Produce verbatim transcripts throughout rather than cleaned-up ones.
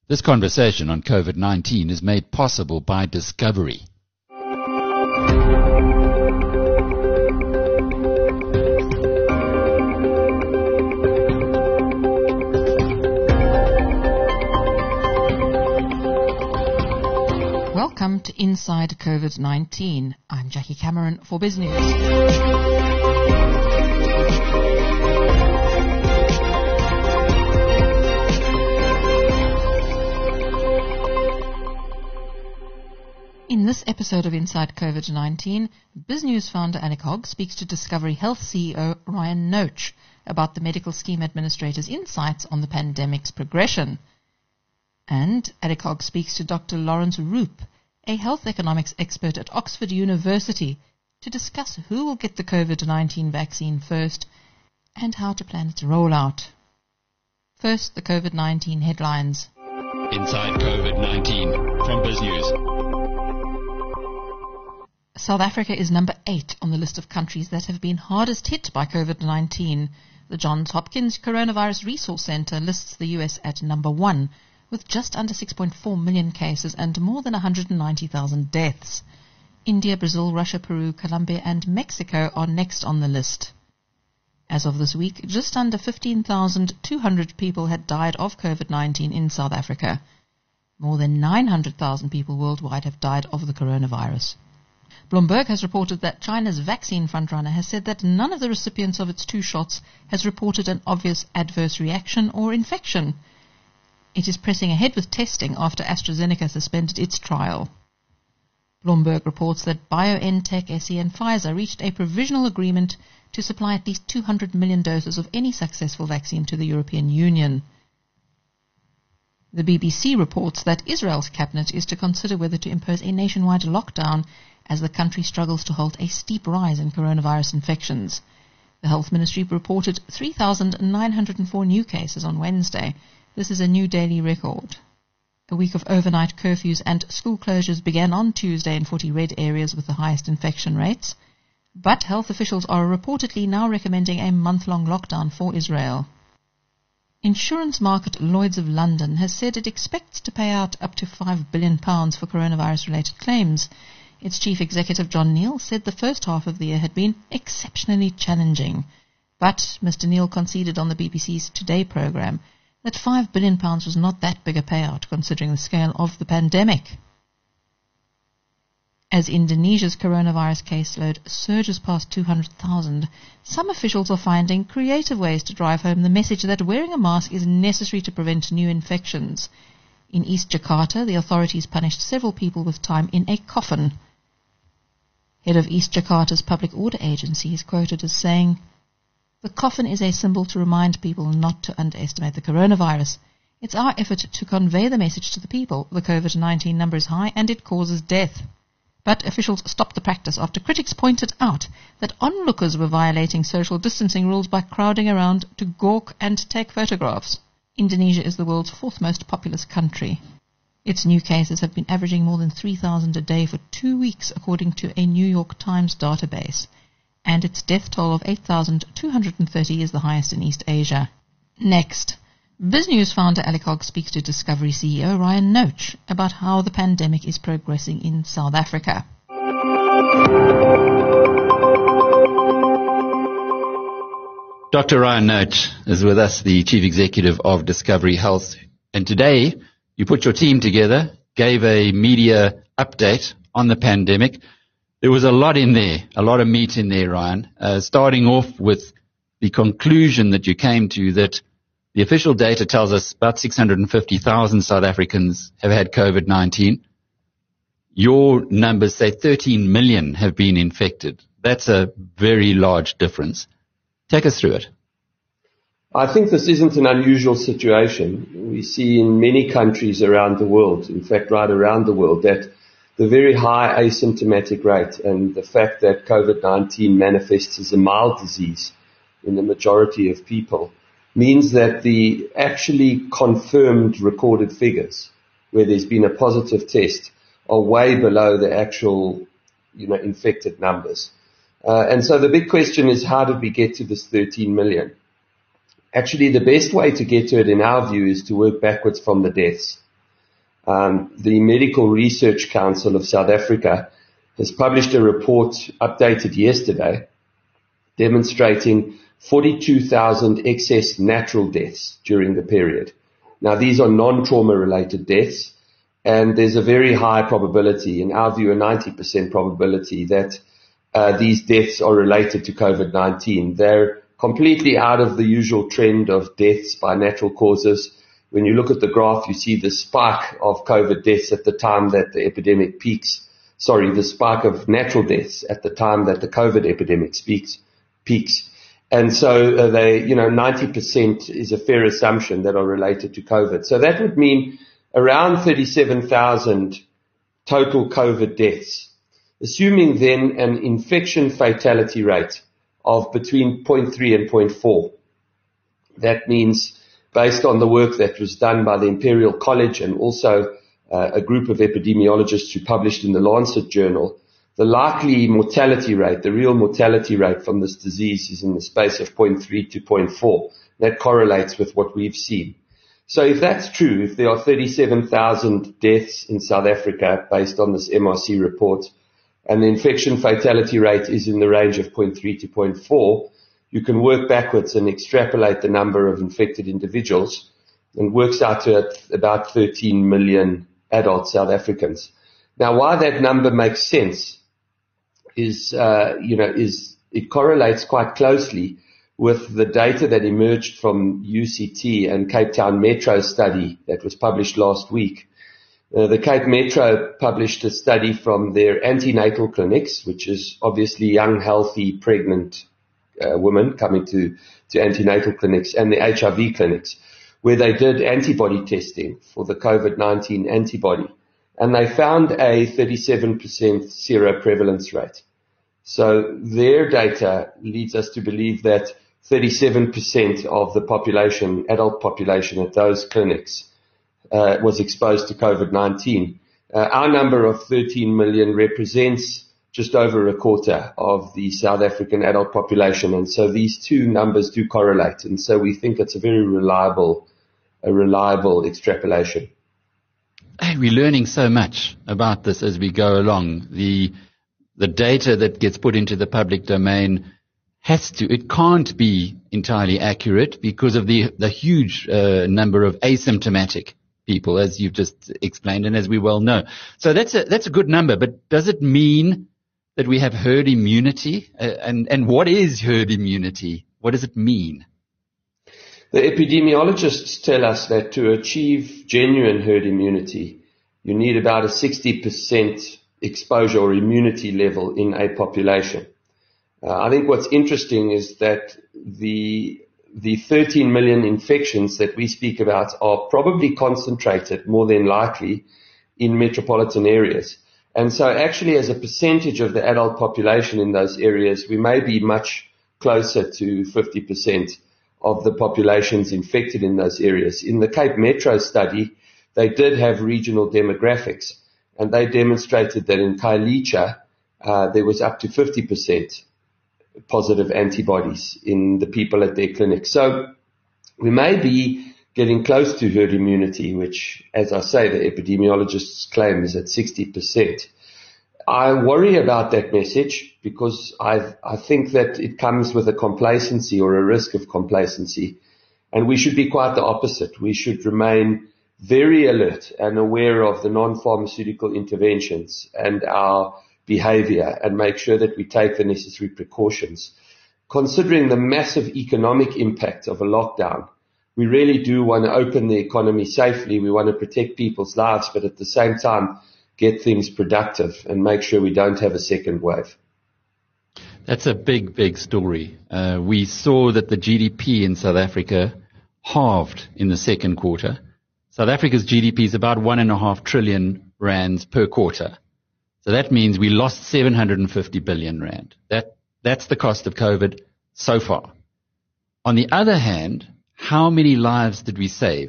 This conversation on COVID nineteen is made possible by Discovery. Welcome to Inside COVID nineteen. I'm Jackie Cameron for BizNews. In this episode of Inside COVID nineteen, BizNews founder Alec Hogg speaks to Discovery Health C E O Ryan Noach about the medical scheme administrator's insights on the pandemic's progression. And Alec Hogg speaks to Doctor Lawrence Roop, a health economics expert at Oxford University, to discuss who will get the COVID nineteen vaccine first and how to plan its rollout. First, the COVID nineteen headlines. Inside COVID nineteen from BizNews. South Africa is number eight on the list of countries that have been hardest hit by COVID nineteen. The Johns Hopkins Coronavirus Resource Center lists the U S at number one, with just under six point four million cases and more than one hundred ninety thousand deaths. India, Brazil, Russia, Peru, Colombia and Mexico are next on the list. As of this week, just under fifteen thousand two hundred people had died of COVID nineteen in South Africa. More than nine hundred thousand people worldwide have died of the coronavirus. Bloomberg has reported that China's vaccine frontrunner has said that none of the recipients of its two shots has reported an obvious adverse reaction or infection. It is pressing ahead with testing after AstraZeneca suspended its trial. Bloomberg reports that BioNTech, S E and Pfizer reached a provisional agreement to supply at least two hundred million doses of any successful vaccine to the European Union. The B B C reports that Israel's cabinet is to consider whether to impose a nationwide lockdown as the country struggles to halt a steep rise in coronavirus infections. The Health Ministry reported three thousand nine hundred four new cases on Wednesday. This is a new daily record. A week of overnight curfews and school closures began on Tuesday in forty red areas with the highest infection rates, but health officials are reportedly now recommending a month-long lockdown for Israel. Insurance market Lloyd's of London has said it expects to pay out up to five billion pounds for coronavirus-related claims. Its chief executive, John Neal, said the first half of the year had been exceptionally challenging. But Mister Neal conceded on the B B C's Today programme that five billion pounds was not that big a payout considering the scale of the pandemic. As Indonesia's coronavirus caseload surges past two hundred thousand, some officials are finding creative ways to drive home the message that wearing a mask is necessary to prevent new infections. In East Jakarta, the authorities punished several people with time in a coffin. Head of East Jakarta's public order agency is quoted as saying, "The coffin is a symbol to remind people not to underestimate the coronavirus. It's our effort to convey the message to the people. The COVID nineteen number is high and it causes death." But officials stopped the practice after critics pointed out that onlookers were violating social distancing rules by crowding around to gawk and take photographs. Indonesia is the world's fourth most populous country. Its new cases have been averaging more than three thousand a day for two weeks, according to a New York Times database. And its death toll of eight thousand two hundred thirty is the highest in East Asia. Next, BizNews founder Alec Hogg speaks to Discovery C E O Ryan Noach about how the pandemic is progressing in South Africa. Doctor Ryan Noach is with us, the Chief Executive of Discovery Health. And today, you put your team together, gave a media update on the pandemic. There was a lot in there, a lot of meat in there, Ryan. Uh, starting off with the conclusion that you came to that the official data tells us about six hundred fifty thousand South Africans have had COVID nineteen. Your numbers say thirteen million have been infected. That's a very large difference. Take us through it. I think this isn't an unusual situation. We see in many countries around the world, in fact right around the world, that the very high asymptomatic rate and the fact that COVID nineteen manifests as a mild disease in the majority of people means that the actually confirmed recorded figures where there's been a positive test are way below the actual, you know, infected numbers. Uh, and so the big question is, how did we get to this thirteen million? Actually, the best way to get to it, in our view, is to work backwards from the deaths. Um, the Medical Research Council of South Africa has published a report updated yesterday demonstrating forty-two thousand excess natural deaths during the period. Now, these are non-trauma related deaths, and there's a very high probability, in our view, a ninety percent probability that uh, these deaths are related to COVID nineteen. They're completely out of the usual trend of deaths by natural causes. When you look at the graph, you see the spike of COVID deaths at the time that the epidemic peaks. Sorry, the spike of natural deaths at the time that the COVID epidemic speaks, peaks. And so uh, they, you know, ninety percent is a fair assumption that are related to COVID. So that would mean around thirty-seven thousand total COVID deaths, assuming then an infection fatality rate of between zero point three and zero point four. That means, based on the work that was done by the Imperial College and also uh, a group of epidemiologists who published in the Lancet Journal, the likely mortality rate, the real mortality rate from this disease is in the space of zero point three to zero point four. That correlates with what we've seen. So if that's true, if there are thirty-seven thousand deaths in South Africa based on this M R C report, and the infection fatality rate is in the range of zero point three to zero point four, you can work backwards and extrapolate the number of infected individuals, and works out to about thirteen million adult South Africans. Now, why that number makes sense is, uh, you know, is it correlates quite closely with the data that emerged from U C T and Cape Town Metro study that was published last week. Uh, the Cape Metro published a study from their antenatal clinics, which is obviously young, healthy, pregnant uh, women coming to, to antenatal clinics, and the H I V clinics, where they did antibody testing for the COVID nineteen antibody. And they found a thirty-seven percent seroprevalence rate. So their data leads us to believe that thirty-seven percent of the population, adult population at those clinics, uh, was exposed to COVID nineteen. Uh, our number of thirteen million represents just over a quarter of the South African adult population. And so these two numbers do correlate. And so we think it's a very reliable, a reliable extrapolation. Hey, we're learning so much about this as we go along. The, the data that gets put into the public domain has to, it can't be entirely accurate because of the, the huge uh, number of asymptomatic people, as you've just explained and as we well know. So that's a, that's a good number, but does it mean that we have herd immunity? Uh, and, and what is herd immunity? What does it mean? The epidemiologists tell us that to achieve genuine herd immunity, you need about a sixty percent exposure or immunity level in a population. Uh, I think what's interesting is that the the thirteen million infections that we speak about are probably concentrated, more than likely, in metropolitan areas. And so actually, as a percentage of the adult population in those areas, we may be much closer to fifty percent of the populations infected in those areas. In the Cape Metro study, they did have regional demographics, and they demonstrated that in Khayelitsha, uh, there was up to fifty percent positive antibodies in the people at their clinic. So we may be getting close to herd immunity, which, as I say, the epidemiologists claim is at sixty percent. I worry about that message because I, I think that it comes with a complacency or a risk of complacency. And we should be quite the opposite. We should remain very alert and aware of the non-pharmaceutical interventions and our behavior and make sure that we take the necessary precautions. Considering the massive economic impact of a lockdown, we really do want to open the economy safely. We want to protect people's lives, but at the same time, get things productive and make sure we don't have a second wave. That's a big, big story. Uh, we saw that the G D P in South Africa halved in the second quarter. South Africa's G D P is about one and a half trillion rands per quarter. So that means we lost seven hundred fifty billion rand. That, that's the cost of COVID so far. On the other hand, how many lives did we save?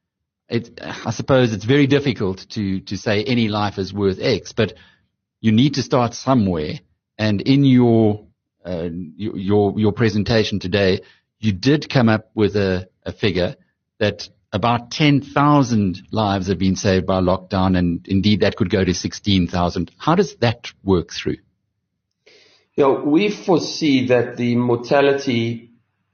It, I suppose it's very difficult to, to say any life is worth X, but you need to start somewhere. And in your, uh, your, your presentation today, you did come up with a, a figure that about ten thousand lives have been saved by lockdown, and indeed that could go to sixteen thousand. How does that work through? You know, we foresee that the mortality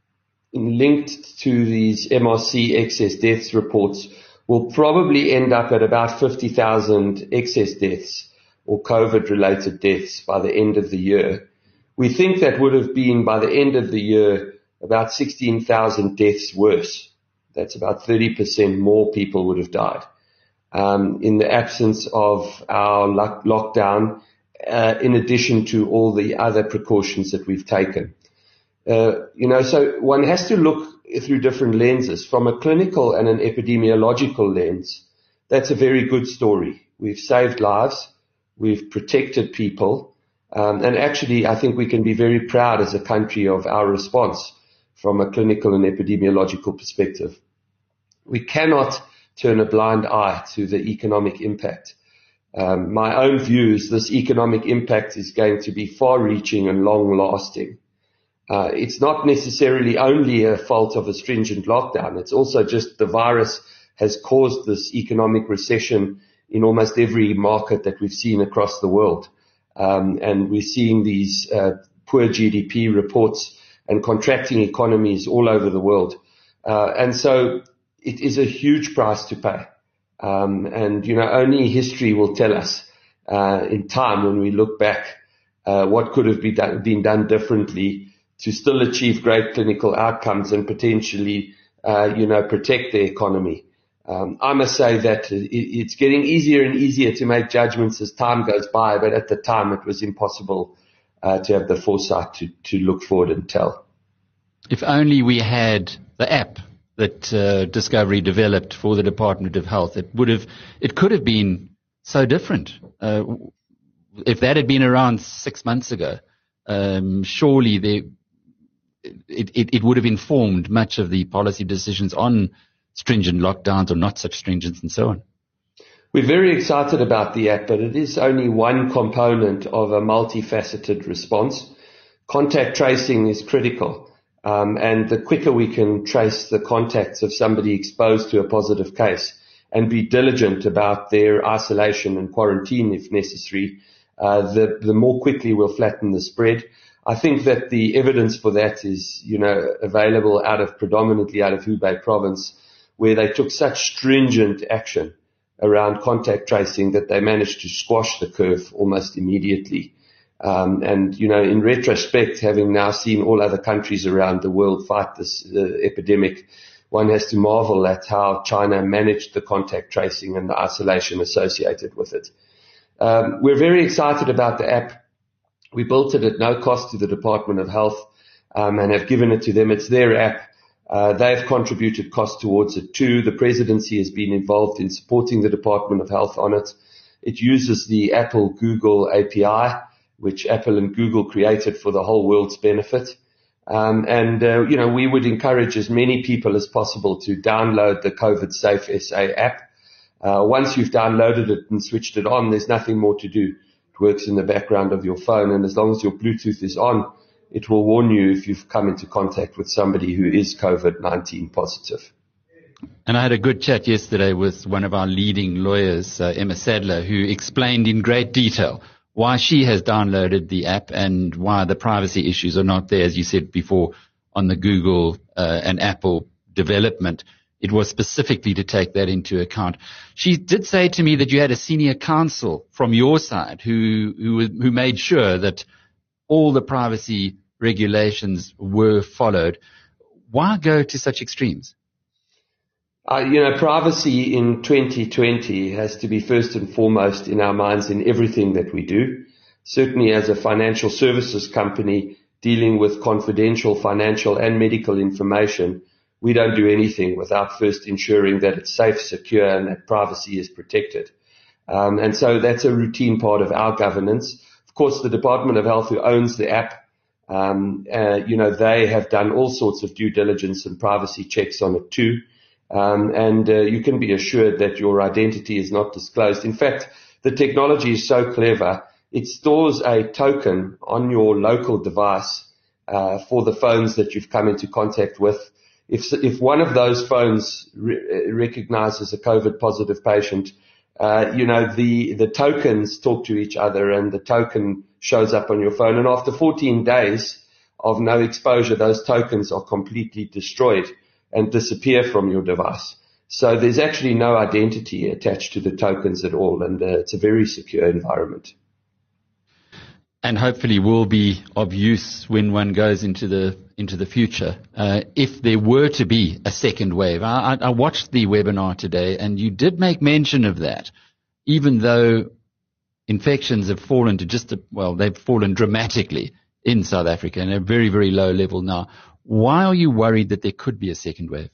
linked to these M R C excess deaths reports will probably end up at about fifty thousand excess deaths or COVID-related deaths by the end of the year. We think that would have been, by the end of the year, about sixteen thousand deaths worse. That's about thirty percent more people would have died um, in the absence of our lock- lockdown, uh, in addition to all the other precautions that we've taken. Uh, you know, so one has to look through different lenses. From a clinical and an epidemiological lens, that's a very good story. We've saved lives. We've protected people. Um, and actually, I think we can be very proud as a country of our response from a clinical and epidemiological perspective. We cannot turn a blind eye to the economic impact. Um, my own view is this economic impact is going to be far-reaching and long-lasting. Uh, it's not necessarily only a fault of a stringent lockdown. It's also just the virus has caused this economic recession in almost every market that we've seen across the world. Um, and we're seeing these uh, poor G D P reports and contracting economies all over the world. Uh, and so it is a huge price to pay. Um, and, you know, only history will tell us uh, in time when we look back uh, what could have been done, been done differently to still achieve great clinical outcomes and potentially, uh, you know, protect the economy. Um, I must say that it, it's getting easier and easier to make judgments as time goes by, but at the time it was impossible uh, to have the foresight to, to look forward and tell. If only we had the app that uh, Discovery developed for the Department of Health, it would have, it could have been so different. Uh, if that had been around six months ago, um, surely they, it, it, it would have informed much of the policy decisions on stringent lockdowns or not such stringent and so on. We're very excited about the app, but it is only one component of a multifaceted response. Contact tracing is critical. Um, and the quicker we can trace the contacts of somebody exposed to a positive case and be diligent about their isolation and quarantine if necessary, uh, the, the more quickly we'll flatten the spread. I think that the evidence for that is, you know, available out of predominantly out of Hubei province, where they took such stringent action around contact tracing that they managed to squash the curve almost immediately. Um, and, you know, in retrospect, having now seen all other countries around the world fight this uh, epidemic, one has to marvel at how China managed the contact tracing and the isolation associated with it. Um, we're very excited about the app. We built it at no cost to the Department of Health um, and have given it to them. It's their app. Uh, they've contributed cost towards it too. The presidency has been involved in supporting the Department of Health on it. It uses the Apple Google A P I, which Apple and Google created for the whole world's benefit. Um, and, uh, you know, we would encourage as many people as possible to download the COVID Safe S A app. Uh, once you've downloaded it and switched it on, there's nothing more to do. It works in the background of your phone, and as long as your Bluetooth is on, it will warn you if you've come into contact with somebody who is COVID nineteen positive. And I had a good chat yesterday with one of our leading lawyers, uh, Emma Sadler, who explained in great detail why she has downloaded the app and why the privacy issues are not there, as you said before, on the Google uh, and Apple development. It was specifically to take that into account. She did say to me that you had a senior counsel from your side who who, who made sure that all the privacy regulations were followed. Why go to such extremes? Uh, you know, privacy in twenty twenty has to be first and foremost in our minds in everything that we do. Certainly as a financial services company dealing with confidential financial and medical information, we don't do anything without first ensuring that it's safe, secure, and that privacy is protected. Um, and so that's a routine part of our governance. Of course, the Department of Health, who owns the app, um, uh, you know, they have done all sorts of due diligence and privacy checks on it too. Um, and uh, you can be assured that your identity is not disclosed. In fact, the technology is so clever, it stores a token on your local device uh, for the phones that you've come into contact with. if if one of those phones re- recognizes a COVID positive patient, uh, you know, the, the tokens talk to each other and the token shows up on your phone. And after fourteen days of no exposure, those tokens are completely destroyed and disappear from your device. So there's actually no identity attached to the tokens at all, and uh, it's a very secure environment. And hopefully will be of use when one goes into the into the future. Uh, if there were to be a second wave, I, I watched the webinar today, and you did make mention of that. Even though infections have fallen to just a, well, they've fallen dramatically in South Africa and at a very very low level now. Why are you worried that there could be a second wave?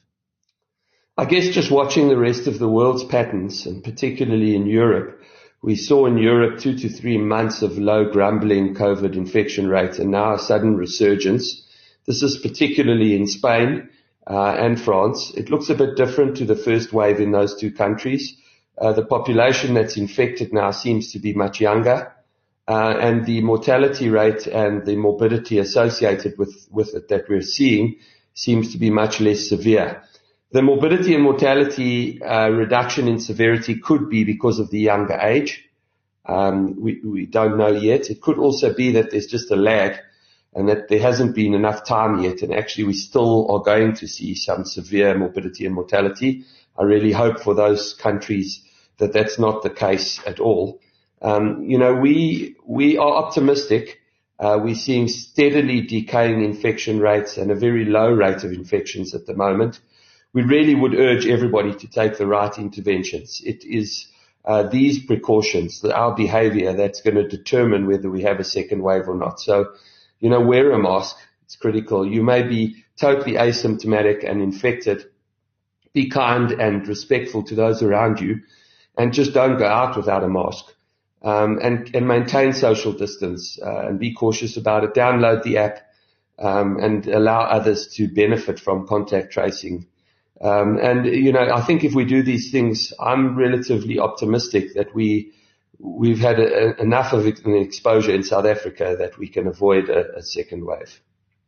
I guess just watching the rest of the world's patterns, and particularly in Europe, we saw in Europe two to three months of low grumbling COVID infection rates and now a sudden resurgence. This is particularly in Spain uh, and France. It looks a bit different to the first wave in those two countries. Uh, the population that's infected now seems to be much younger, uh, and the mortality rate and the morbidity associated with, with it that we're seeing seems to be much less severe. The morbidity and mortality uh, reduction in severity could be because of the younger age. Um, we, we don't know yet. It could also be that there's just a lag and that there hasn't been enough time yet, and actually we still are going to see some severe morbidity and mortality. I really hope for those countries that that's not the case at all. Um, you know, we we are optimistic. Uh, we're seeing steadily decaying infection rates and a very low rate of infections at the moment. We really would urge everybody to take the right interventions. It is uh, these precautions, our behavior, that's going to determine whether we have a second wave or not. So, you know, wear a mask. It's critical. You may be totally asymptomatic and infected. Be kind and respectful to those around you, and just don't go out without a mask. Um, and, and maintain social distance uh, and be cautious about it. Download the app um, and allow others to benefit from contact tracing. Um, and, you know, I think if we do these things, I'm relatively optimistic that we, we've had a, a, enough of an exposure in South Africa that we can avoid a, a second wave.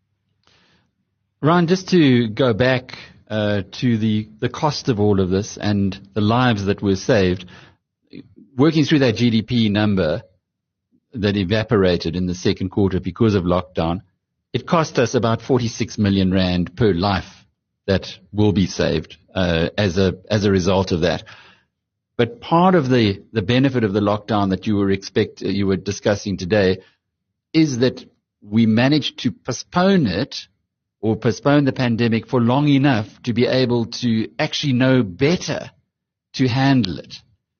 Ryan, just to go back uh, to the, the cost of all of this and the lives that were saved, working through that G D P number that evaporated in the second quarter because of lockdown, it cost us about forty-six million rand per life that will be saved uh, as a as a result of that. But part of the, the benefit of the lockdown that you were expect you were discussing today is that we managed to postpone it or postpone the pandemic for long enough to be able to actually know better to handle it.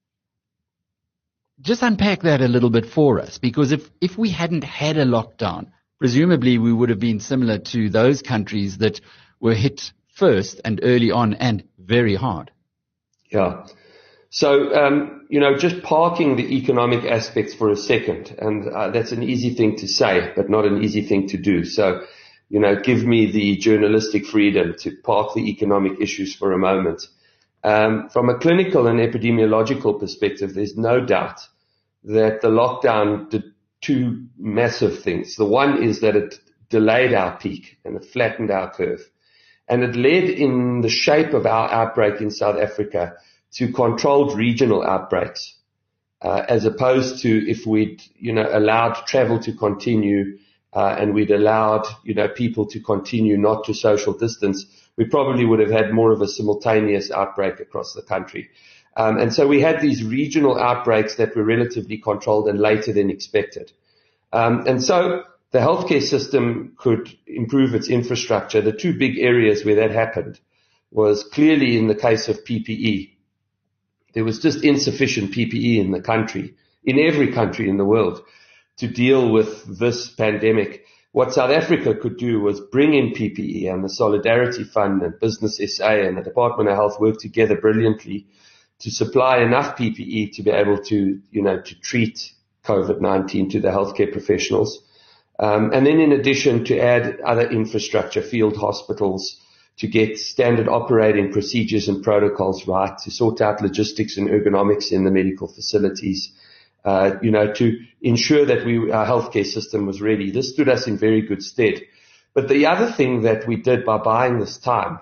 Just unpack that a little bit for us, because if, if we hadn't had a lockdown, presumably we would have been similar to those countries that were hit first and early on and very hard. Yeah. So, um, you know, just parking the economic aspects for a second, and uh, that's an easy thing to say, but not an easy thing to do. So, you know, give me the journalistic freedom to park the economic issues for a moment. Um, from a clinical and epidemiological perspective, there's no doubt that the lockdown did two massive things. The one is that it delayed our peak and it flattened our curve. And it led in the shape of our outbreak in South Africa to controlled regional outbreaks, uh, as opposed to if we'd, you know, allowed travel to continue, uh, and we'd allowed, you know, people to continue not to social distance, we probably would have had more of a simultaneous outbreak across the country. Um, and so we had these regional outbreaks that were relatively controlled and later than expected. Um, and so the healthcare system could improve its infrastructure. The two big areas where that happened was clearly in the case of P P E. There was just insufficient P P E in the country, in every country in the world, to deal with this pandemic. What South Africa could do was bring in P P E, and the Solidarity Fund and Business S A and the Department of Health worked together brilliantly to supply enough P P E to be able to, you know, to treat COVID nineteen to the healthcare professionals. Um, and then in addition to add other infrastructure, field hospitals, to get standard operating procedures and protocols right, to sort out logistics and ergonomics in the medical facilities, uh, you know, to ensure that we, our healthcare system was ready. This stood us in very good stead. But the other thing that we did by buying this time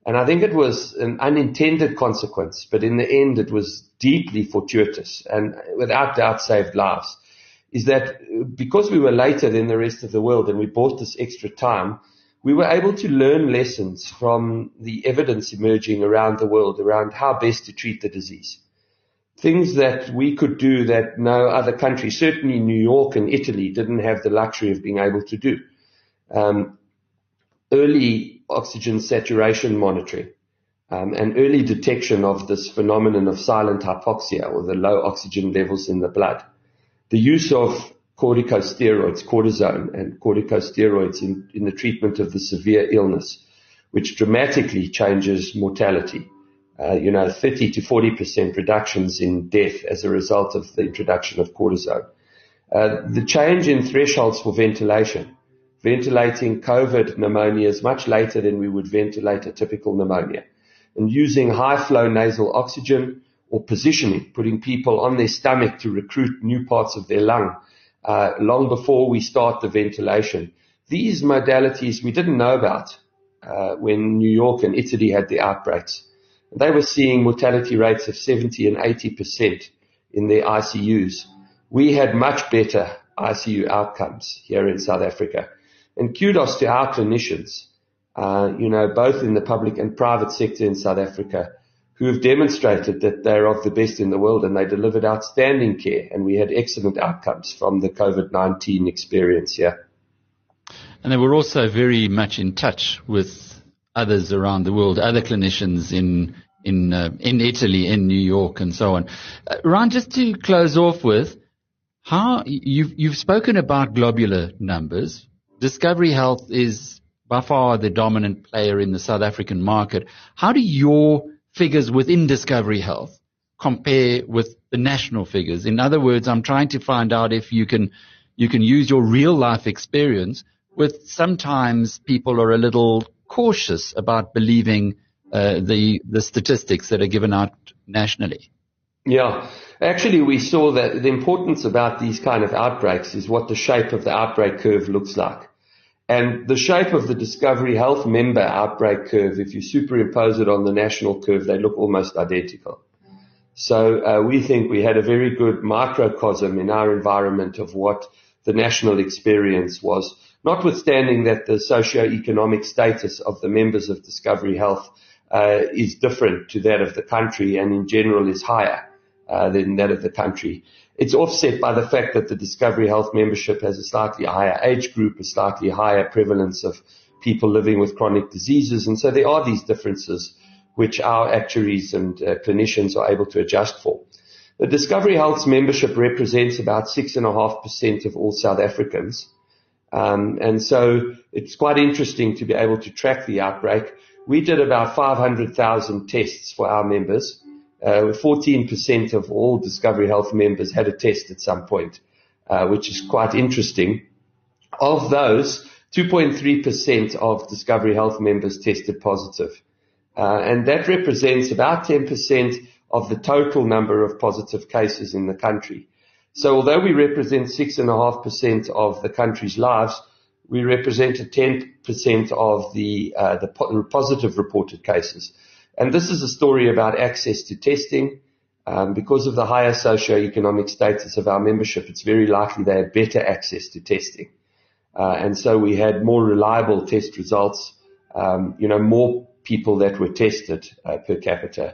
And I think it was an unintended consequence, but in the end it was deeply fortuitous and without doubt saved lives, is that because we were later than the rest of the world and we bought this extra time, we were able to learn lessons from the evidence emerging around the world around how best to treat the disease. Things that we could do that no other country, certainly New York and Italy, didn't have the luxury of being able to do. Um, early oxygen saturation monitoring, um, and early detection of this phenomenon of silent hypoxia, or the low oxygen levels in the blood. The use of corticosteroids, cortisone and corticosteroids in, in the treatment of the severe illness, which dramatically changes mortality. Uh, you know, thirty to forty percent reductions in death as a result of the introduction of cortisone. Uh, the change in thresholds for ventilation. Ventilating COVID pneumonias much later than we would ventilate a typical pneumonia. And using high flow nasal oxygen or positioning, putting people on their stomach to recruit new parts of their lung uh, long before we start the ventilation. These modalities we didn't know about uh, when New York and Italy had the outbreaks. They were seeing mortality rates of seventy and eighty percent in their I C Us. We had much better I C U outcomes here in South Africa. And kudos to our clinicians, uh, you know, both in the public and private sector in South Africa, who have demonstrated that they're of the best in the world, and they delivered outstanding care, and we had excellent outcomes from the COVID nineteen experience here. And they were also very much in touch with others around the world, other clinicians in in uh, in Italy, in New York, and so on. Uh, Ryan, just to close off with, how you've you've spoken about globular numbers. Discovery Health is by far the dominant player in the South African market. How do your figures within Discovery Health compare with the national figures? In other words, I'm trying to find out if you can you can use your real life experience with sometimes people are a little cautious about believing uh, the the statistics that are given out nationally. Yeah, actually we saw that the importance about these kind of outbreaks is what the shape of the outbreak curve looks like. And the shape of the Discovery Health member outbreak curve, if you superimpose it on the national curve, they look almost identical. So uh, we think we had a very good microcosm in our environment of what the national experience was, notwithstanding that the socio-economic status of the members of Discovery Health uh, is different to that of the country and in general is higher uh, than that of the country. It's offset by the fact that the Discovery Health membership has a slightly higher age group, a slightly higher prevalence of people living with chronic diseases, and so there are these differences which our actuaries and uh, clinicians are able to adjust for. The Discovery Health's membership represents about six point five percent of all South Africans. Um, and so it's quite interesting to be able to track the outbreak. We did about five hundred thousand tests for our members. Uh, fourteen percent of all Discovery Health members had a test at some point, uh, which is quite interesting. Of those, two point three percent of Discovery Health members tested positive. Uh, and that represents about ten percent of the total number of positive cases in the country. So although we represent six point five percent of the country's lives, we represented ten percent of the, uh, the po- positive reported cases. And this is a story about access to testing. Um, because of the higher socio-economic status of our membership, it's very likely they had better access to testing. Uh, and so we had more reliable test results, um, you know, more people that were tested uh, per capita.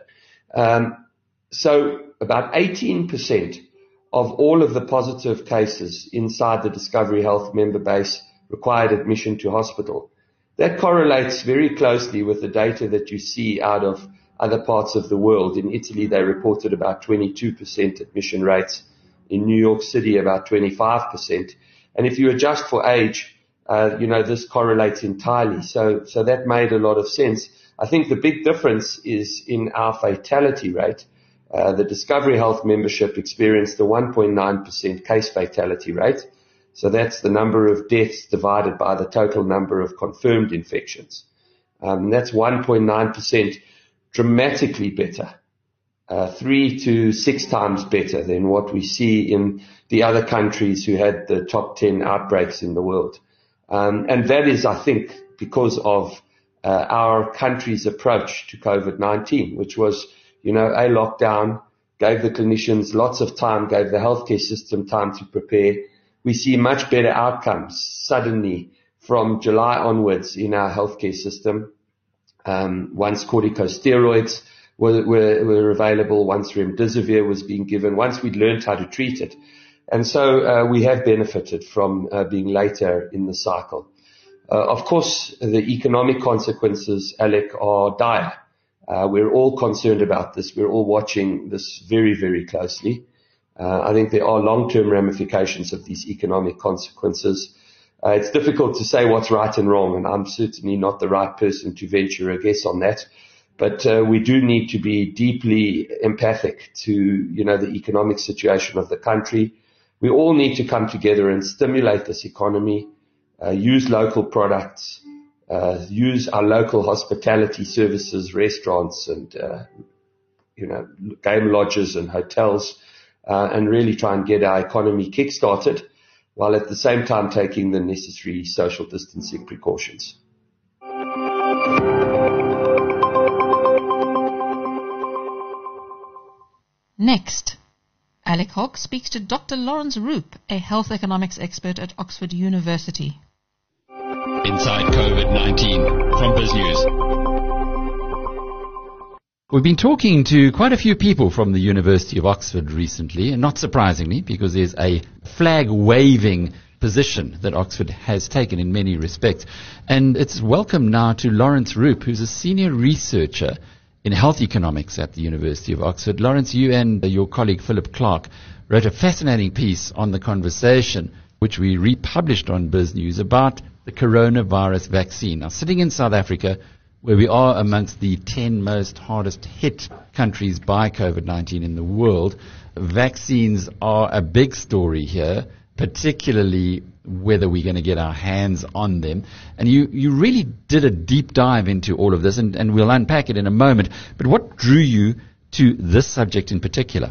Um, so about eighteen percent of all of the positive cases inside the Discovery Health member base required admission to hospital. That correlates very closely with the data that you see out of other parts of the world. In Italy, they reported about twenty-two percent admission rates. In New York City, about twenty-five percent. And if you adjust for age, uh, you know, this correlates entirely. So, so that made a lot of sense. I think the big difference is in our fatality rate. Uh, the Discovery Health membership experienced a one point nine percent case fatality rate. So that's the number of deaths divided by the total number of confirmed infections. Um, that's one point nine percent, dramatically better, uh, three to six times better than what we see in the other countries who had the top ten outbreaks in the world. Um, and that is, I think, because of uh, our country's approach to COVID nineteen, which was, you know, a lockdown, gave the clinicians lots of time, gave the healthcare system time to prepare. We see much better outcomes suddenly from July onwards in our healthcare system. Um, once corticosteroids were, were, were available, once remdesivir was being given, once we'd learned how to treat it. And so uh, we have benefited from uh, being later in the cycle. Uh, of course, the economic consequences, Alec, are dire. Uh, we're all concerned about this. We're all watching this very, very closely. Uh, I think there are long-term ramifications of these economic consequences. Uh, it's difficult to say what's right and wrong, and I'm certainly not the right person to venture a guess on that. But uh, we do need to be deeply empathic to, you know, the economic situation of the country. We all need to come together and stimulate this economy, uh, use local products, uh, use our local hospitality services, restaurants and, uh, you know, game lodges and hotels, uh, and really try and get our economy kick-started, while at the same time taking the necessary social distancing precautions. Next, Alec Hogg speaks to Doctor Lawrence Roop, a health economics expert at Oxford University. Inside COVID nineteen from BizNews. We've been talking to quite a few people from the University of Oxford recently, and not surprisingly, because there's a flag-waving position that Oxford has taken in many respects. And it's welcome now to Lawrence Roop, who's a senior researcher in health economics at the University of Oxford. Lawrence, you and your colleague Philip Clark wrote a fascinating piece on the conversation, which we republished on BizNews, about the coronavirus vaccine. Now, sitting in South Africa, where we are amongst the ten most hardest hit countries by COVID nineteen in the world, vaccines are a big story here, particularly whether we're going to get our hands on them. And you, you really did a deep dive into all of this, and, and we'll unpack it in a moment. But what drew you to this subject in particular?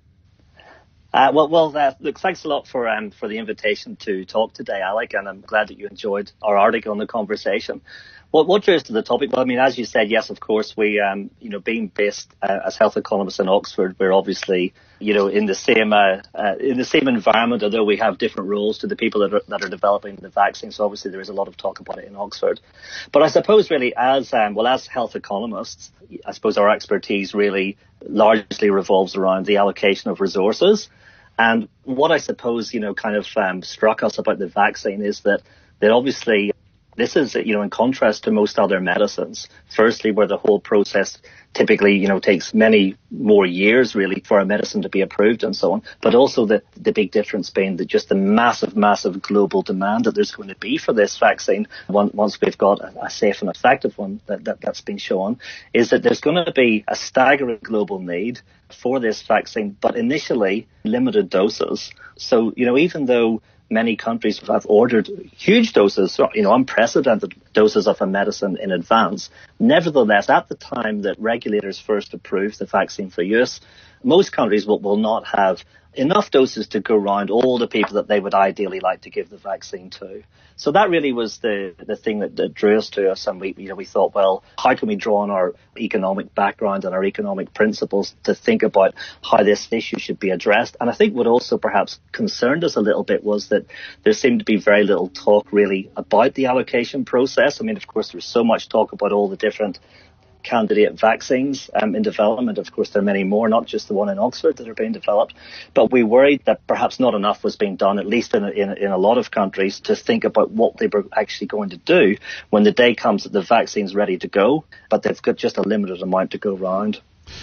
Uh, well, well, uh, look, thanks a lot for um, for the invitation to talk today, Alec, and I'm glad that you enjoyed our article and the conversation. What, what drew us to the topic? Well, I mean, as you said, yes, of course, we, um, you know, being based uh, as health economists in Oxford, we're obviously, you know, in the same uh, uh, in the same environment, although we have different roles to the people that are, that are developing the vaccine. So obviously, there is a lot of talk about it in Oxford. But I suppose, really, as um, well as health economists, I suppose our expertise really largely revolves around the allocation of resources. And what I suppose, you know, kind of um, struck us about the vaccine is that that obviously this is, you know, in contrast to most other medicines, firstly, where the whole process typically, you know, takes many more years, really, for a medicine to be approved and so on. But also the, the big difference being that just the massive, massive global demand that there's going to be for this vaccine once we've got a, a safe and effective one that, that, that's been shown, is that there's going to be a staggering global need for this vaccine, but initially limited doses. So, you know, even though many countries have ordered huge doses, you know, unprecedented doses of a medicine in advance, nevertheless, at the time that regulators first approved the vaccine for use, most countries will, will not have enough doses to go around all the people that they would ideally like to give the vaccine to. So that really was the, the thing that, that drew us to us, and we, you know, we thought, well, how can we draw on our economic background and our economic principles to think about how this issue should be addressed? And I think what also perhaps concerned us a little bit was that there seemed to be very little talk really about the allocation process. I mean, of course, there's so much talk about all the different candidate vaccines um, in development. Of course, there are many more, not just the one in Oxford, that are being developed. But we worried that perhaps not enough was being done, at least in a, in, a, in a lot of countries, to think about what they were actually going to do when the day comes that the vaccine's ready to go, but they've got just a limited amount to go round.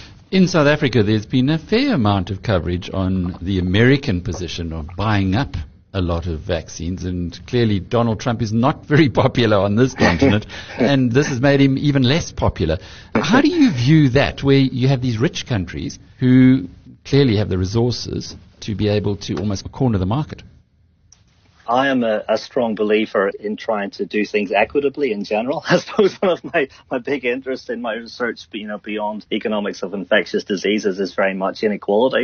In South Africa, there's been a fair amount of coverage on the American position of buying up a lot of vaccines, and clearly Donald Trump is not very popular on this continent, and this has made him even less popular. How do you view that, where you have these rich countries who clearly have the resources to be able to almost corner the market? I am a, a strong believer in trying to do things equitably in general. I suppose one of my, my big interests in my research, you know, beyond economics of infectious diseases is very much inequality. And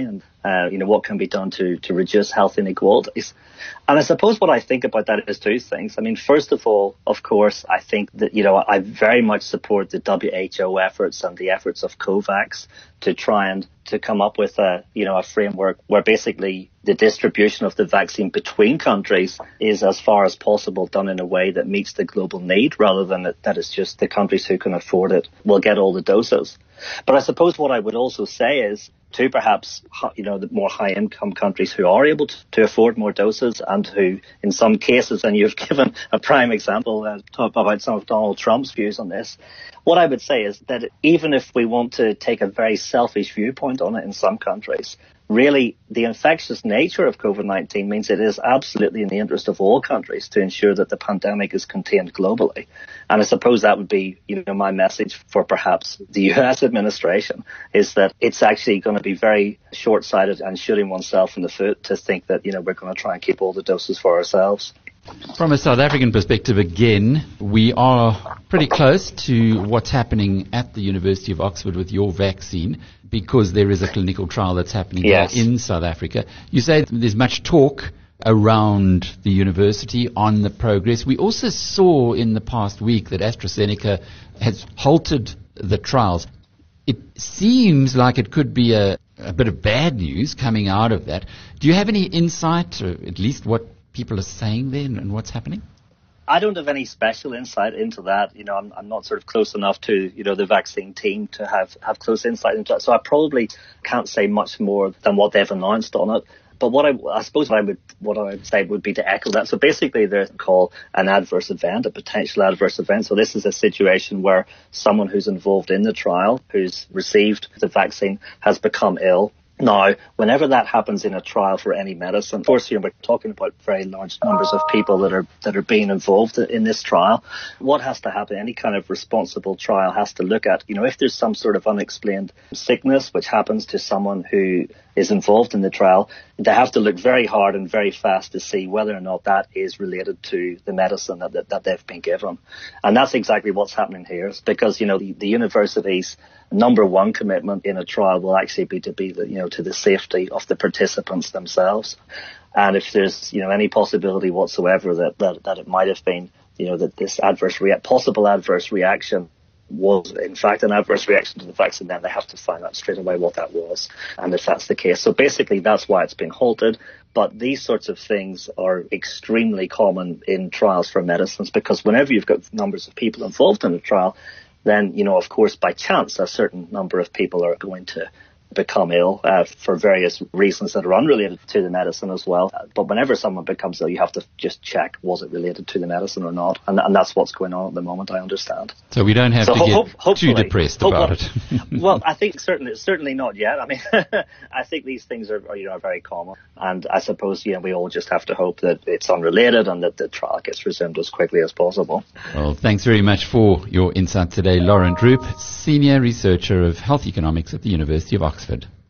Uh, you know, what can be done to, to reduce health inequalities? And I suppose what I think about that is two things. I mean, first of all, of course, I think that, you know, I very much support the W H O efforts and the efforts of COVAX to try and to come up with a, you know, a framework where basically the distribution of the vaccine between countries is as far as possible done in a way that meets the global need rather than that, that it's just the countries who can afford it will get all the doses. But I suppose what I would also say is to perhaps, you know, the more high-income countries who are able to, to afford more doses and who, in some cases, and you've given a prime example, uh, talk about some of Donald Trump's views on this, what I would say is that even if we want to take a very selfish viewpoint on it in some countries, really, the infectious nature of COVID nineteen means it is absolutely in the interest of all countries to ensure that the pandemic is contained globally. And I suppose that would be, you know, my message for perhaps the U S administration is that it's actually going to be very short-sighted and shooting oneself in the foot to think that, you know, we're going to try and keep all the doses for ourselves. From a South African perspective, again, we are pretty close to what's happening at the University of Oxford with your vaccine because there is a clinical trial that's happening yes. in South Africa. You say there's much talk around the university on the progress. We also saw in the past week that AstraZeneca has halted the trials. It seems like it could be a, a bit of bad news coming out of that. Do you have any insight, or at least what people are saying there and what's happening? I don't have any special insight into that. You know, I'm, I'm not sort of close enough to, you know, the vaccine team to have, have close insight into that. So I probably can't say much more than what they've announced on it. But what I, I suppose what I would, what I would say would be to echo that. So basically they're called an adverse event, a potential adverse event. So this is a situation where someone who's involved in the trial, who's received the vaccine, has become ill. Now, whenever that happens in a trial for any medicine, of course, you know, we're talking about very large numbers of people that are that are being involved in this trial. What has to happen? Any kind of responsible trial has to look at, you know, if there's some sort of unexplained sickness which happens to someone who is involved in the trial, they have to look very hard and very fast to see whether or not that is related to the medicine that, that, that they've been given. And that's exactly what's happening here, because, you know, the, the university's number one commitment in a trial will actually be to be, the, you know, to the safety of the participants themselves. And if there's, you know, any possibility whatsoever that, that, that it might have been, you know, that this adverse rea- possible adverse reaction was in fact an adverse reaction to the vaccine, then they have to find out straight away what that was, and if that's the case. So basically that's why it's been halted. But these sorts of things are extremely common in trials for medicines, because whenever you've got numbers of people involved in a trial, then, you know, of course, by chance, a certain number of people are going to become ill uh, for various reasons that are unrelated to the medicine as well. But whenever someone becomes ill, you have to just check, was it related to the medicine or not? And, and that's what's going on at the moment, I understand. So we don't have so to ho- get ho- too depressed about it. Well, I think certainly certainly not yet. I mean, I think these things are, are, you know, very common. And I suppose, you know, we all just have to hope that it's unrelated and that the trial gets resumed as quickly as possible. Well, thanks very much for your insight today, Laurent Roop, Senior Researcher of Health Economics at the University of Oxford.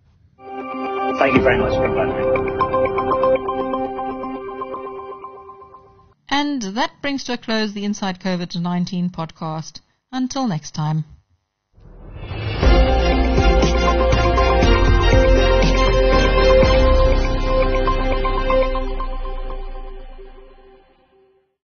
Thank you very much for inviting me. And that brings to a close the Inside COVID nineteen podcast. Until next time.